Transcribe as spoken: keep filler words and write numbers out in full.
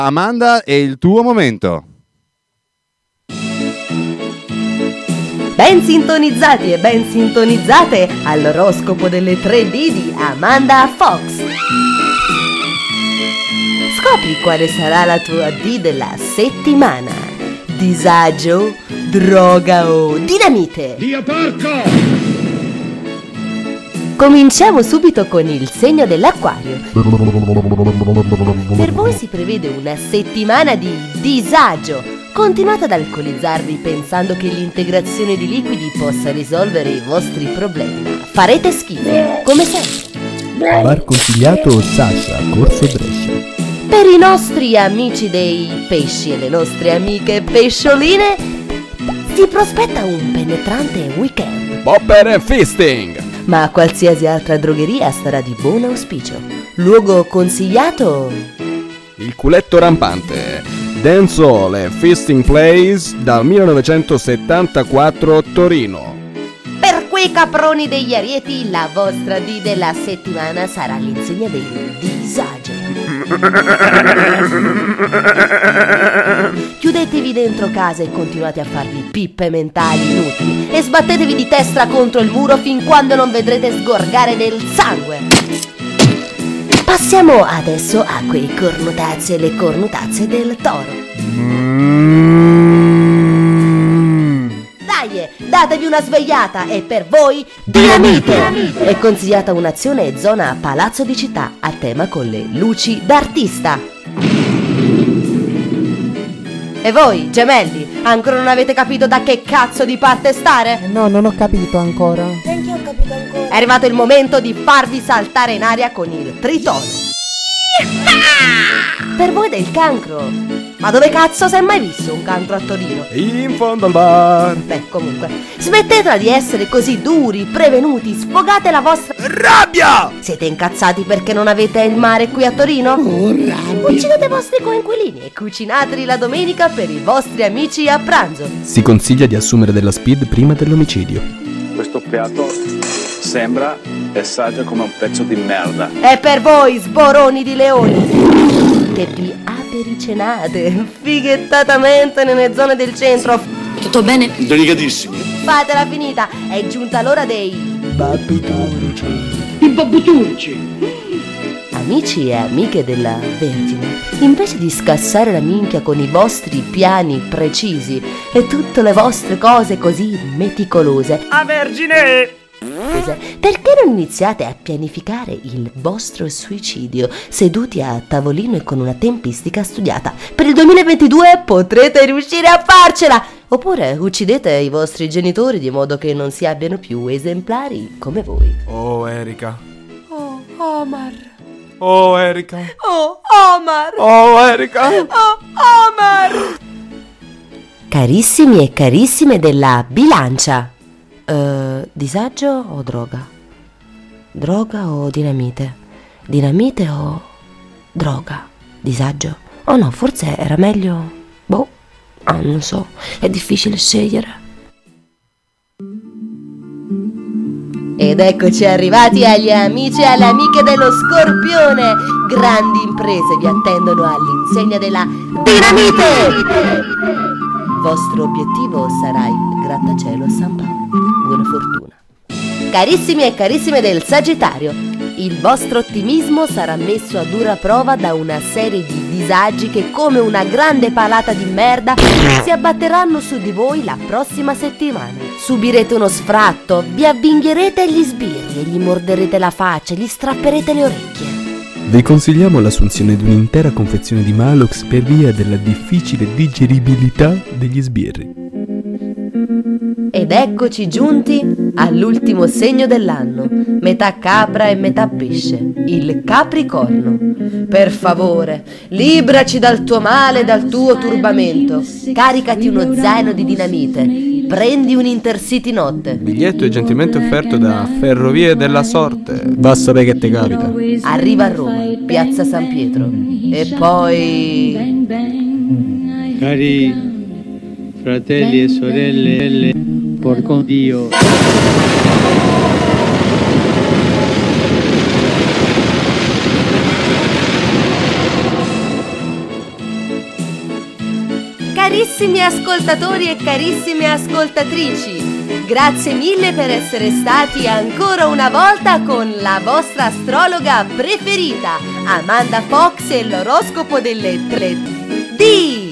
Amanda, è il tuo momento. Ben sintonizzati e ben sintonizzate all'oroscopo delle tre D di Amanda Fox. Scopri quale sarà la tua D della settimana. Disagio, droga o dinamite? Dio porco! Cominciamo subito con il segno dell'Acquario. Per voi si prevede una settimana di disagio. Continuate ad alcolizzarvi pensando che l'integrazione di liquidi possa risolvere i vostri problemi. Farete schifo, come sempre. Bar consigliato Sasha, Corso Brescia. Per i nostri amici dei pesci e le nostre amiche pescioline, si prospetta un penetrante weekend. Popper e fisting! Ma qualsiasi altra drogheria sarà di buon auspicio. Luogo consigliato? Il culetto rampante. Dancehall e Fisting Place dal millenovecentosettantaquattro Torino. Per quei caproni degli Arieti, la vostra D della settimana sarà l'insegna del disagio. Chiudetevi dentro casa e continuate a farvi pippe mentali inutili e sbattetevi di testa contro il muro fin quando non vedrete sgorgare del sangue. Passiamo adesso a quei cornutazzi e le cornutazze del toro. Dai, datevi una svegliata e per voi dinamite! Dinamite! È consigliata un'azione zona Palazzo di Città a tema con le luci d'artista. E voi, gemelli, ancora non avete capito da che cazzo di parte stare? No, non ho capito ancora. Neanche ho capito ancora. È arrivato il momento di farvi saltare in aria con il tritono. Per voi del cancro. Ma dove cazzo si è mai visto un cancro a Torino? In fondo al bar. Beh, comunque, smettetela di essere così duri, prevenuti, sfogate la vostra rabbia! Siete incazzati perché non avete il mare qui a Torino? Oh, rabbia! Uccidete i vostri coinquilini e cucinateli la domenica per i vostri amici a pranzo. Si consiglia di assumere della speed prima dell'omicidio. Questo piatto sembra e saggia come un pezzo di merda. E per voi, sboroni di leoni, che vi apericenate fighettatamente nelle zone del centro. Tutto bene? Delicatissimo. Fatela finita, è giunta l'ora dei babbiturci. I babbiturci. Amici e amiche della Vergine, invece di scassare la minchia con i vostri piani precisi e tutte le vostre cose così meticolose, A Vergine! perché non iniziate a pianificare il vostro suicidio seduti a tavolino e con una tempistica studiata? Per il duemilaventidue potrete riuscire a farcela! Oppure uccidete i vostri genitori di modo che non si abbiano più esemplari come voi. Oh Erika. Oh, Omar. Oh Erika. Oh, Omar. Oh Erika. Oh, Omar. Carissimi e carissime della bilancia. Uh, disagio o droga? Droga o dinamite? Dinamite o droga? Disagio? Oh no, forse era meglio... Boh, ah, non so, è difficile scegliere. Ed eccoci arrivati agli amici e alle amiche dello Scorpione. Grandi imprese vi attendono all'insegna della dinamite! Vostro obiettivo sarà il grattacielo a San Paolo. Buona fortuna. Carissimi e carissime del Sagittario, il vostro ottimismo sarà messo a dura prova da una serie di disagi che come una grande palata di merda si abbatteranno su di voi la prossima settimana. Subirete uno sfratto, vi avvinghierete agli sbirri e gli morderete la faccia, gli strapperete le orecchie. Vi consigliamo l'assunzione di un'intera confezione di Malox per via della difficile digeribilità degli sbirri. Ed eccoci giunti all'ultimo segno dell'anno, metà capra e metà pesce, il Capricorno. Per favore, libraci dal tuo male e dal tuo turbamento. Caricati uno zaino di dinamite, prendi un Intercity notte. Biglietto è gentilmente offerto da Ferrovie della Sorte. Va a sapere che te capita. Arriva a Roma, piazza San Pietro. E poi... Cari fratelli e sorelle, porco Dio. Carissimi ascoltatori e carissime ascoltatrici, grazie mille per essere stati ancora una volta con la vostra astrologa preferita, Amanda Fox e l'oroscopo delle tre D.